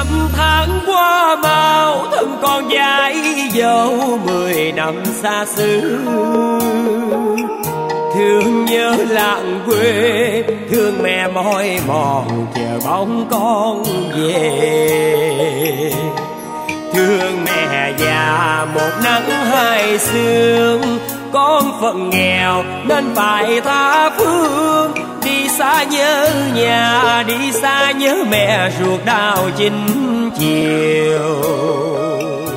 Tháng qua mau thân con gái dâu 10 năm xa xứ. Thương nhớ làng quê, thương mẹ mỏi mòn chờ bóng con về. Thương mẹ già một nắng hai sương, con phận nghèo nên phải tha phương. Đi xa nhớ nhà, đi xa nhớ mẹ ruột đau 9 chiều.